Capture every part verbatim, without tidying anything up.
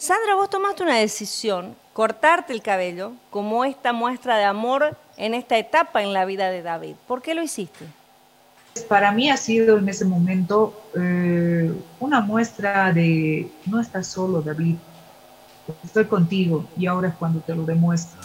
Sandra, vos tomaste una decisión, cortarte el cabello, como esta muestra de amor en esta etapa en la vida de David. ¿Por qué lo hiciste? Para mí ha sido en ese momento eh, una muestra de no estás solo, David, estoy contigo y ahora es cuando te lo demuestro.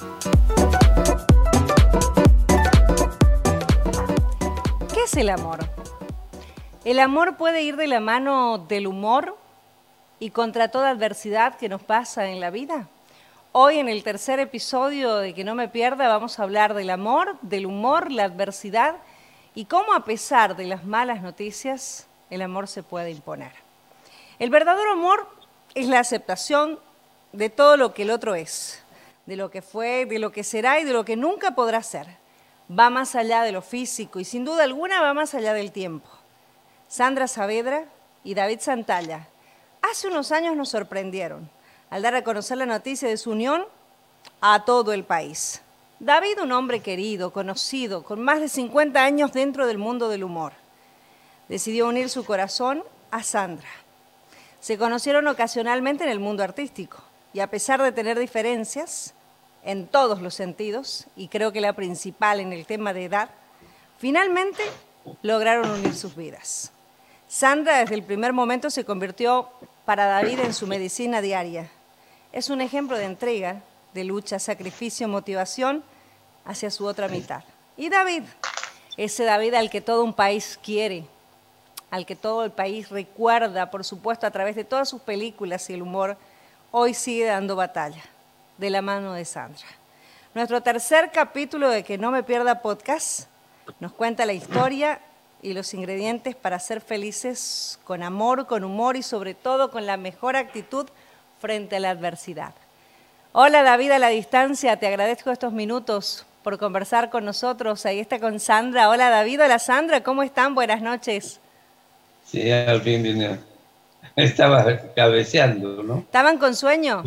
¿Qué es el amor? El amor puede ir de la mano del humor y contra toda adversidad que nos pasa en la vida. Hoy en el tercer episodio de Que no me pierda vamos a hablar del amor, del humor, la adversidad y cómo a pesar de las malas noticias el amor se puede imponer. El verdadero amor es la aceptación de todo lo que el otro es, de lo que fue, de lo que será y de lo que nunca podrá ser. Va más allá de lo físico y sin duda alguna va más allá del tiempo. Sandra Saavedra y David Santalla hace unos años nos sorprendieron al dar a conocer la noticia de su unión a todo el país. David, un hombre querido, conocido, con más de cincuenta años dentro del mundo del humor, decidió unir su corazón a Sandra. Se conocieron ocasionalmente en el mundo artístico y a pesar de tener diferencias en todos los sentidos, y creo que la principal en el tema de edad, finalmente lograron unir sus vidas. Sandra desde el primer momento se convirtió para David en su medicina diaria. Es un ejemplo de entrega, de lucha, sacrificio, motivación hacia su otra mitad. Y David, ese David al que todo un país quiere, al que todo el país recuerda, por supuesto, a través de todas sus películas y el humor, hoy sigue dando batalla, de la mano de Sandra. Nuestro tercer capítulo de Que no me pierda podcast nos cuenta la historia y los ingredientes para ser felices con amor, con humor y sobre todo con la mejor actitud frente a la adversidad. Hola David a la distancia, te agradezco estos minutos por conversar con nosotros. Ahí está con Sandra. Hola David, hola Sandra, ¿cómo están? Buenas noches. Sí, al fin vine. Estaba cabeceando, ¿no? ¿Estaban con sueño?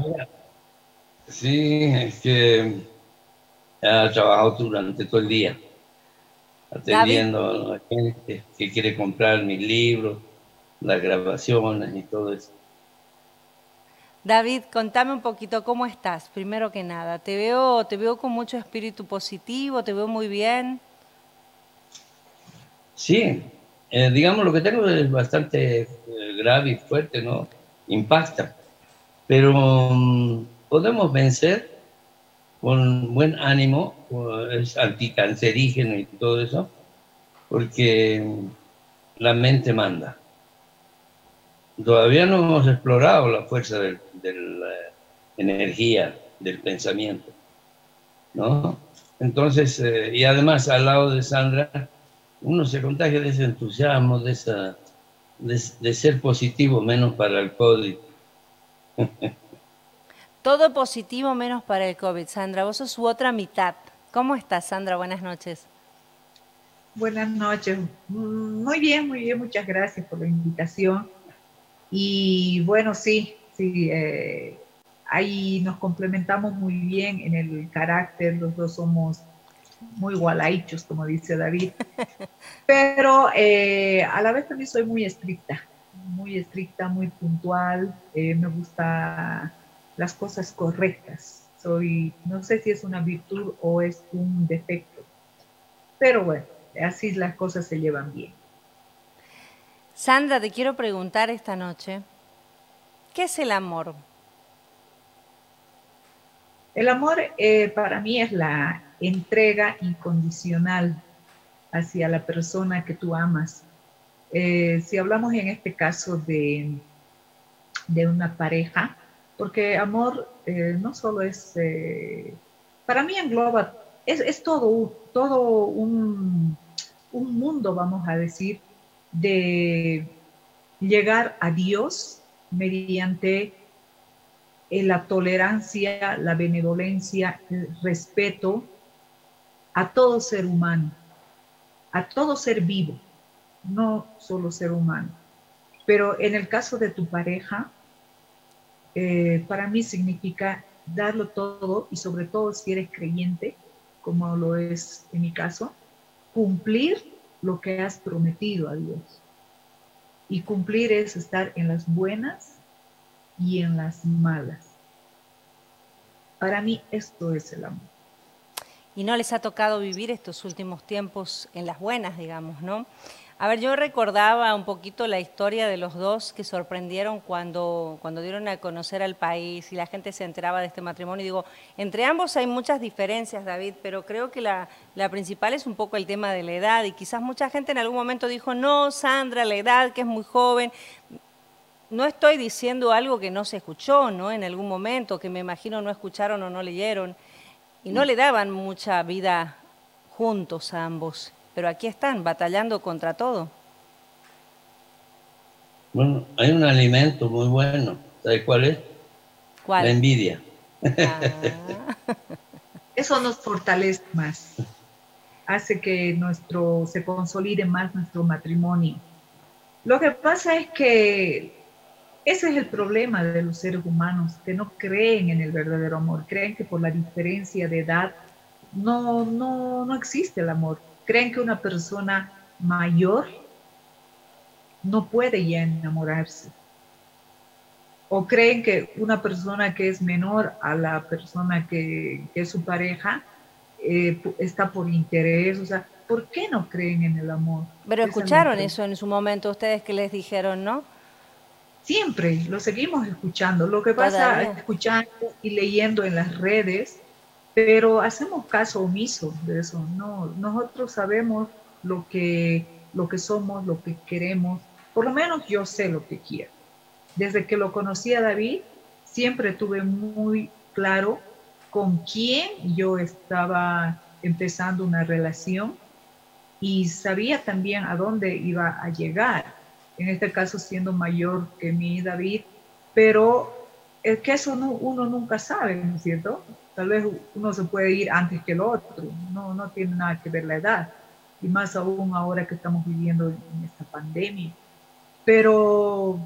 Sí, es que he trabajado durante todo el día, atendiendo David, a la gente que quiere comprar mis libros, las grabaciones y todo eso. David, contame un poquito cómo estás, primero que nada. Te veo, te veo con mucho espíritu positivo, te veo muy bien. Sí, eh, digamos lo que tengo es bastante eh, grave y fuerte, ¿no? Impacta, pero um, podemos vencer con buen ánimo, es anticancerígeno y todo eso, porque la mente manda. Todavía no hemos explorado la fuerza de la energía del pensamiento, ¿no? Entonces, eh, y además al lado de Sandra, uno se contagia de ese entusiasmo, de, esa, de, de ser positivo, menos para el COVID. Todo positivo menos para el COVID. Sandra, vos sos su otra mitad. ¿Cómo estás, Sandra? Buenas noches. Buenas noches. Muy bien, muy bien. Muchas gracias por la invitación. Y bueno, sí, sí, eh, ahí nos complementamos muy bien en el carácter. Los dos somos muy gualaichos, como dice David. Pero eh, a la vez también soy muy estricta, muy estricta, muy puntual. Eh, me gusta las cosas correctas. Soy, no sé si es una virtud o es un defecto, pero bueno, así las cosas se llevan bien. Sandra, te quiero preguntar esta noche, ¿qué es el amor? El amor eh, para mí es la entrega incondicional hacia la persona que tú amas. Eh, si hablamos en este caso de, de una pareja, porque amor eh, no solo es, eh, para mí engloba, es, es todo, todo un, un mundo, vamos a decir, de llegar a Dios mediante la tolerancia, la benevolencia, el respeto a todo ser humano, a todo ser vivo, no solo ser humano. Pero en el caso de tu pareja, eh, para mí significa darlo todo y sobre todo si eres creyente, como lo es en mi caso, cumplir lo que has prometido a Dios. Y cumplir es estar en las buenas y en las malas. Para mí esto es el amor. Y no les ha tocado vivir estos últimos tiempos en las buenas, digamos, ¿no? A ver, yo recordaba un poquito la historia de los dos que sorprendieron cuando, cuando dieron a conocer al país y la gente se enteraba de este matrimonio. Y digo, entre ambos hay muchas diferencias, David, pero creo que la, la principal es un poco el tema de la edad. Y quizás mucha gente en algún momento dijo, no, Sandra, la edad, que es muy joven. No estoy diciendo algo que no se escuchó, ¿no? En algún momento, que me imagino no escucharon o no leyeron. Y no le daban mucha vida juntos a ambos. Pero aquí están, batallando contra todo. Bueno, hay un alimento muy bueno. ¿Sabes cuál es? ¿Cuál? La envidia. Ah. Eso nos fortalece más. Hace que nuestro, se consolide más nuestro matrimonio. Lo que pasa es que ese es el problema de los seres humanos, que no creen en el verdadero amor. Creen que por la diferencia de edad no, no, no existe el amor. Creen que una persona mayor no puede ya enamorarse. O creen que una persona que es menor a la persona que, que es su pareja eh, está por interés. O sea, ¿por qué no creen en el amor? Pero Esa escucharon es eso en su momento ustedes que les dijeron, ¿no? Siempre lo seguimos escuchando. Lo que pasa, Todavía. escuchando y leyendo en las redes, pero hacemos caso omiso de eso. No, nosotros sabemos lo que, lo que somos, lo que queremos. Por lo menos yo sé lo que quiero. Desde que lo conocí a David, siempre tuve muy claro con quién yo estaba empezando una relación y sabía también a dónde iba a llegar. En este caso siendo mayor que mi David, pero es que eso no, uno nunca sabe, ¿no es cierto? Tal vez uno se puede ir antes que el otro, no, no tiene nada que ver la edad, y más aún ahora que estamos viviendo en esta pandemia. Pero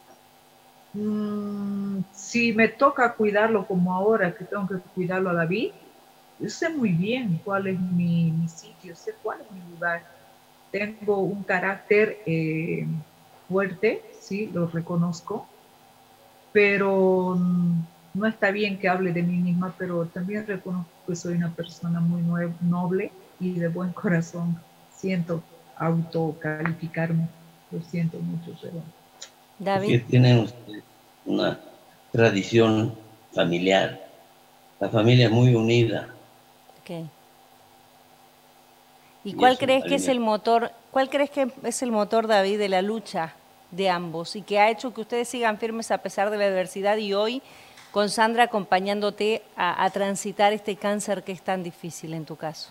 mmm, si me toca cuidarlo como ahora, que tengo que cuidarlo a David, yo sé muy bien cuál es mi, mi sitio, sé cuál es mi lugar. Tengo un carácter eh, fuerte, sí, lo reconozco, pero no está bien que hable de mí misma, pero también reconozco que soy una persona muy noble y de buen corazón. Siento autocalificarme, lo siento mucho, pero... David. Que tienen ustedes una tradición familiar. La familia es muy unida. Okay. ¿Y, ¿Y cuál crees alimenta. que es el motor, cuál crees que es el motor, David, de la lucha de ambos y que ha hecho que ustedes sigan firmes a pesar de la adversidad y hoy con Sandra acompañándote a, a transitar este cáncer que es tan difícil en tu caso?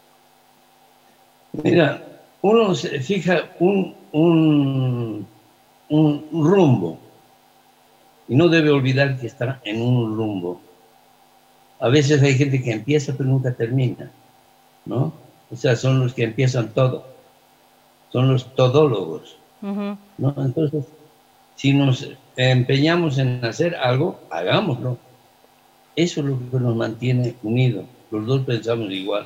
Mira, uno se fija un, un, un rumbo y no debe olvidar que está en un rumbo. A veces hay gente que empieza pero nunca termina, ¿no? O sea, son los que empiezan todo, son los todólogos, uh-huh. ¿no? Entonces, si nos empeñamos en hacer algo, hagámoslo. Eso es lo que nos mantiene unidos, los dos pensamos igual.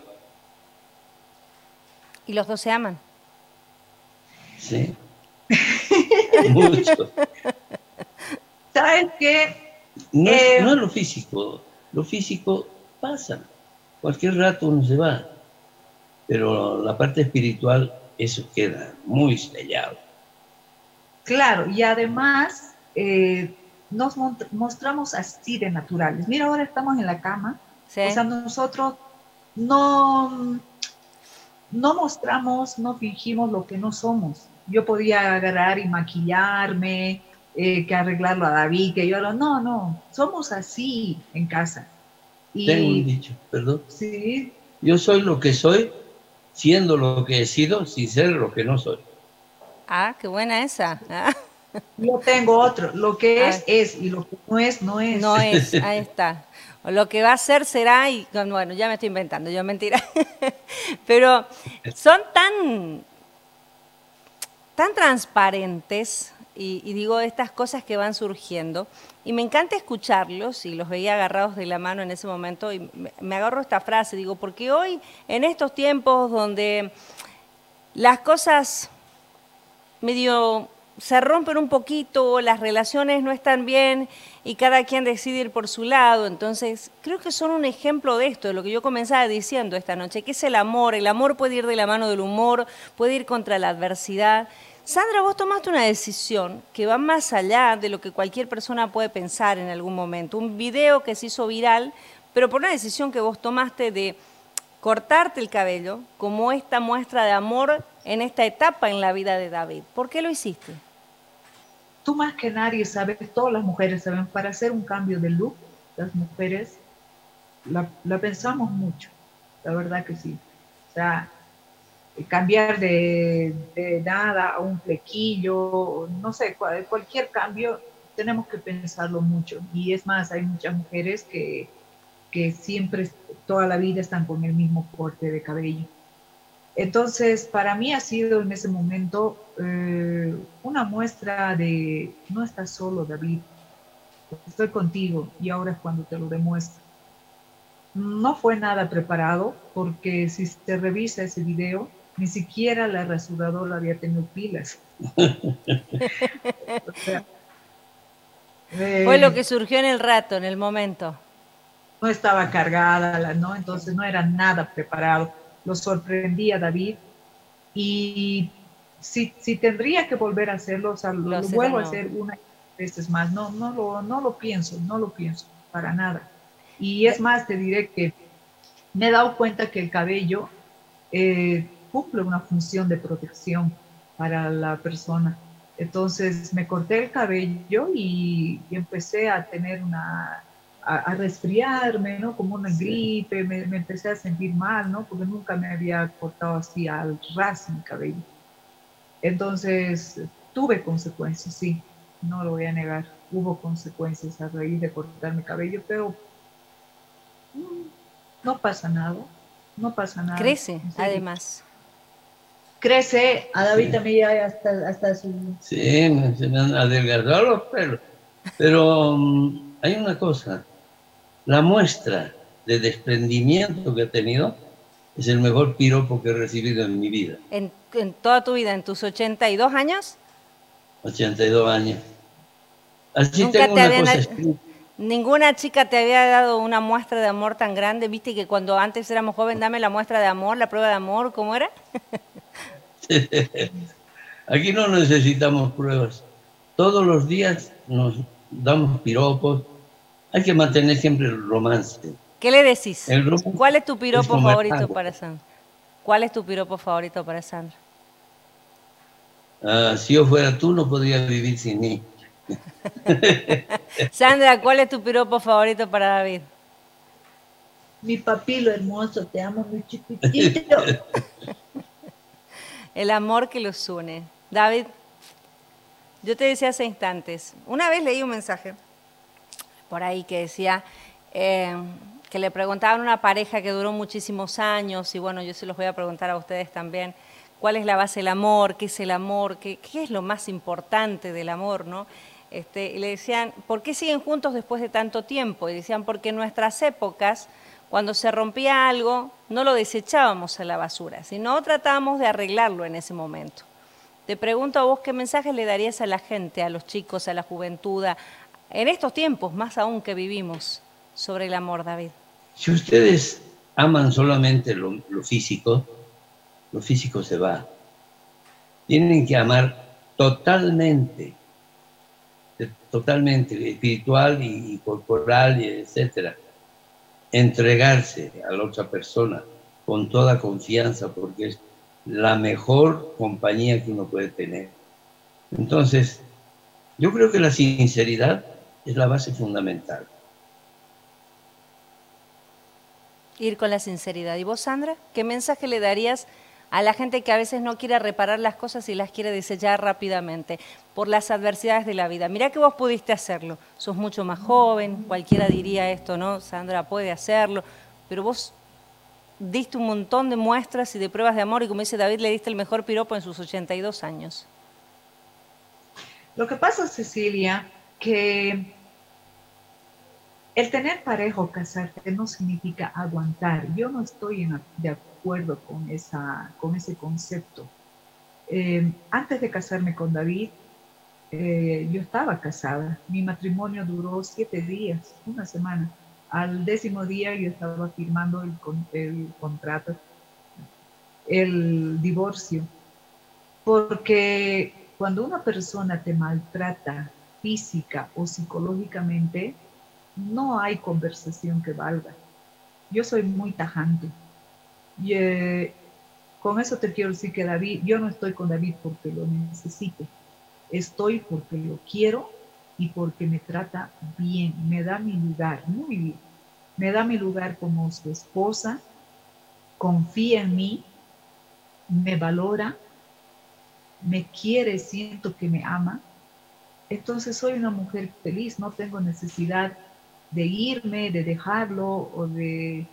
¿Y los dos se aman? Sí, mucho. ¿Sabes qué? No, eh... es, no es lo físico, lo físico pasa, cualquier rato uno se va, pero la parte espiritual, eso queda muy sellado. Claro, y además eh, nos mostramos así de naturales. Mira, ahora estamos en la cama, sí. O sea, nosotros no, no mostramos, no fingimos lo que no somos. Yo podía agarrar y maquillarme, eh, que arreglarlo a David, que yo no, no, somos así en casa. Y, tengo un dicho, perdón. Sí. Yo soy lo que soy, siendo lo que he sido, sin ser lo que no soy. Ah, qué buena esa. Ah. Yo tengo otro, lo que ah. es, es, y lo que no es, no es. No es, ahí está. O lo que va a ser, será, y bueno, ya me estoy inventando, yo mentira. Pero son tan, tan transparentes, y, y digo, estas cosas que van surgiendo, y me encanta escucharlos, y los veía agarrados de la mano en ese momento, y me, me agarro esta frase, digo, porque hoy, en estos tiempos donde las cosas medio se rompen un poquito, las relaciones no están bien y cada quien decide ir por su lado. Entonces, creo que son un ejemplo de esto, de lo que yo comenzaba diciendo esta noche, que es el amor. El amor puede ir de la mano del humor, puede ir contra la adversidad. Sandra, vos tomaste una decisión que va más allá de lo que cualquier persona puede pensar en algún momento. Un video que se hizo viral, pero por una decisión que vos tomaste de cortarte el cabello como esta muestra de amor en esta etapa en la vida de David. ¿Por qué lo hiciste? Tú más que nadie sabes, todas las mujeres saben, para hacer un cambio de look, las mujeres la, la pensamos mucho, la verdad que sí. O sea, cambiar de, de nada a un flequillo, no sé, cual, cualquier cambio, tenemos que pensarlo mucho. Y es más, hay muchas mujeres que, que siempre, toda la vida están con el mismo corte de cabello. Entonces, para mí ha sido en ese momento eh, una muestra de, no estás solo, David, estoy contigo y ahora es cuando te lo demuestro. No fue nada preparado, porque si se revisa ese video, ni siquiera la rasuradora había tenido pilas. O sea, eh, fue lo que surgió en el rato, en el momento. No estaba cargada, ¿no? Entonces no era nada preparado. Lo sorprendí a David y si, si tendría que volver a hacerlo, o sea, lo, lo, lo vuelvo a hacer una veces más. No, no, lo, no lo pienso, no lo pienso para nada. Y es más, te diré que me he dado cuenta que el cabello eh, cumple una función de protección para la persona. Entonces me corté el cabello y, y empecé a tener una, a, a resfriarme, ¿no? Como una gripe, me, me empecé a sentir mal, ¿no? Porque nunca me había cortado así al ras mi cabello. Entonces tuve consecuencias, sí, no lo voy a negar. Hubo consecuencias a raíz de cortar mi cabello, pero no pasa nada, no pasa nada. Crece, además. Crece, a David sí. También ya hasta, hasta su... Sí, me, se me han adelgazado los pelos. Pero um, hay una cosa, la muestra de desprendimiento que he tenido es el mejor piropo que he recibido en mi vida. ¿En, en toda tu vida, en tus ochenta y dos años? ochenta y dos años. Así ¿Nunca tengo te una habían... cosa escrita. ¿Ninguna chica te había dado una muestra de amor tan grande? ¿Viste que cuando antes éramos jóvenes, dame la muestra de amor, la prueba de amor, ¿cómo era? Aquí no necesitamos pruebas. Todos los días nos damos piropos. Hay que mantener siempre el romance. ¿Qué le decís? El romance ¿Cuál es tu piropo es favorito algo. para Sandra? ¿Cuál es tu piropo favorito para Sandra? Ah, si yo fuera tú, no podría vivir sin mí. Sandra, ¿cuál es tu piropo favorito para David? Mi papilo hermoso, te amo muy chiquitito. El amor que los une. David, yo te decía hace instantes, una vez leí un mensaje por ahí que decía eh, que le preguntaban a una pareja que duró muchísimos años, y bueno, yo se los voy a preguntar a ustedes también, ¿cuál es la base del amor? ¿Qué es el amor? ¿Qué, qué es lo más importante del amor, no? Este, y le decían, ¿por qué siguen juntos después de tanto tiempo? Y decían, porque en nuestras épocas, cuando se rompía algo, no lo desechábamos a la basura, sino tratábamos de arreglarlo en ese momento. Te pregunto a vos, ¿qué mensaje le darías a la gente, a los chicos, a la juventud, a, en estos tiempos, más aún que vivimos, sobre el amor, David? Si ustedes aman solamente lo, lo físico, lo físico se va. Tienen que amar totalmente, totalmente, espiritual y corporal, y etcétera. Entregarse a la otra persona con toda confianza, porque es la mejor compañía que uno puede tener. Entonces, yo creo que la sinceridad es la base fundamental. Ir con la sinceridad. ¿Y vos, Sandra? ¿Qué mensaje le darías a la gente que a veces no quiere reparar las cosas y las quiere desechar rápidamente por las adversidades de la vida? Mirá que vos pudiste hacerlo, sos mucho más joven, cualquiera diría esto, ¿no? Sandra puede hacerlo, pero vos diste un montón de muestras y de pruebas de amor y como dice David, le diste el mejor piropo en sus ochenta y dos años. Lo que pasa, Cecilia, que el tener pareja o casarte no significa aguantar. Yo no estoy en, de acuerdo con, esa, con ese concepto. Eh, antes de casarme con David, eh, yo estaba casada. Mi matrimonio duró siete días, una semana. Al décimo día yo estaba firmando el, el contrato, el divorcio. Porque cuando una persona te maltrata física o psicológicamente, no hay conversación que valga. Yo soy muy tajante. Y, eh, con eso te quiero decir que David, yo no estoy con David porque lo necesite. Estoy porque lo quiero y porque me trata bien, me da mi lugar, muy bien. Me da mi lugar como su esposa, confía en mí, me valora, me quiere, siento que me ama. Entonces soy una mujer feliz, no tengo necesidad de irme, de dejarlo o de...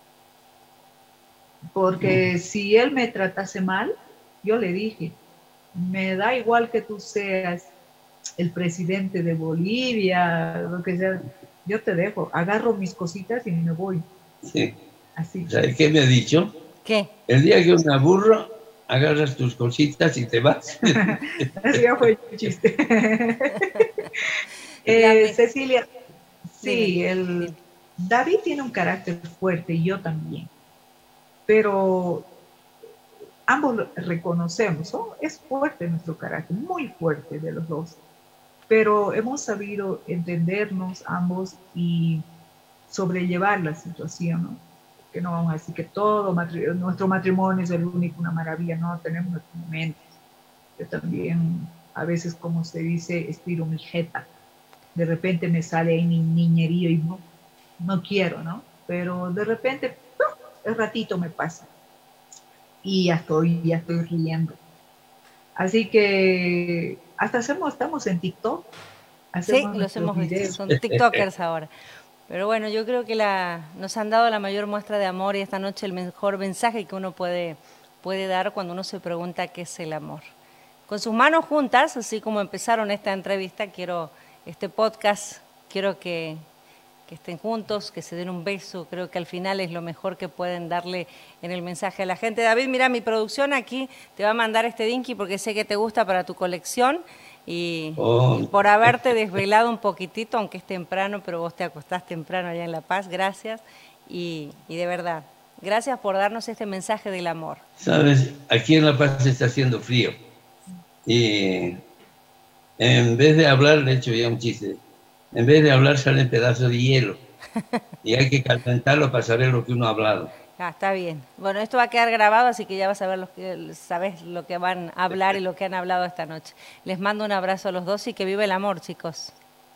Porque si él me tratase mal, yo le dije, me da igual que tú seas el presidente de Bolivia, lo que sea, yo te dejo, agarro mis cositas y me voy. Sí. Así. ¿Sabes qué me ha dicho? ¿Qué? El día que me aburro, agarras tus cositas y te vas. Así ya fue un chiste. eh, Cecilia, sí, el, David tiene un carácter fuerte y yo también, pero ambos reconocemos, ¿no? Es fuerte nuestro carácter, muy fuerte de los dos, pero hemos sabido entendernos ambos y sobrellevar la situación, ¿no? Que no vamos a decir que todo matri nuestro matrimonio es el único, una maravilla, no, tenemos nuestros momentos. Yo también, a veces, como se dice, estiro mi jeta. De repente me sale ahí mi niñerío y no, no quiero, ¿no? Pero de repente, ¡pum!, el ratito me pasa. Y ya estoy, ya estoy riendo. Así que hasta hacemos, estamos en TikTok. Sí, los hemos visto, son TikTokers ahora. Pero bueno, yo creo que la, nos han dado la mayor muestra de amor y esta noche el mejor mensaje que uno puede, puede dar cuando uno se pregunta qué es el amor. Con sus manos juntas, así como empezaron esta entrevista, quiero, este podcast, quiero que, que estén juntos, que se den un beso. Creo que al final es lo mejor que pueden darle en el mensaje a la gente. David, mira, mi producción aquí te va a mandar este dinky porque sé que te gusta para tu colección. Y, oh. y por haberte desvelado un poquitito, aunque es temprano, pero vos te acostás temprano allá en La Paz, gracias. Y, y de verdad, gracias por darnos este mensaje del amor. Sabes, aquí en La Paz está haciendo frío. Y en vez de hablar, de hecho ya un chiste, en vez de hablar salen pedazos de hielo. Y hay que calentarlo para saber lo que uno ha hablado. Ah, está bien. Bueno, esto va a quedar grabado, así que ya vas a ver, lo que, sabes lo que van a hablar y lo que han hablado esta noche. Les mando un abrazo a los dos y que vive el amor, chicos.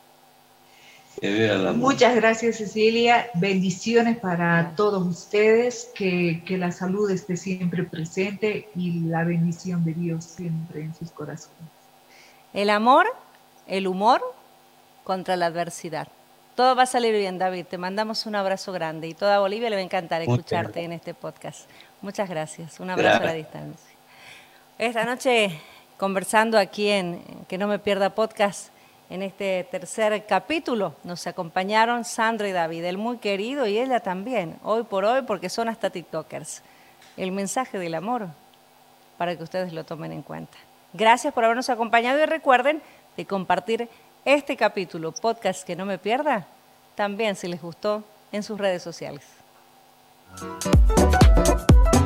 Que viva el amor. Muchas gracias, Cecilia. Bendiciones para todos ustedes. Que, que la salud esté siempre presente y la bendición de Dios siempre en sus corazones. El amor, el humor contra la adversidad. Todo va a salir bien, David. Te mandamos un abrazo grande y toda Bolivia le va a encantar escucharte en este podcast. Muchas gracias. Un abrazo gracias. A la distancia. Esta noche, conversando aquí en Que No Me Pierda Podcast, en este tercer capítulo, nos acompañaron Sandra y David, el muy querido y ella también, hoy por hoy, porque son hasta TikTokers. El mensaje del amor, para que ustedes lo tomen en cuenta. Gracias por habernos acompañado y recuerden de compartir este capítulo, podcast Que No Me Pierda, también si les gustó, en sus redes sociales.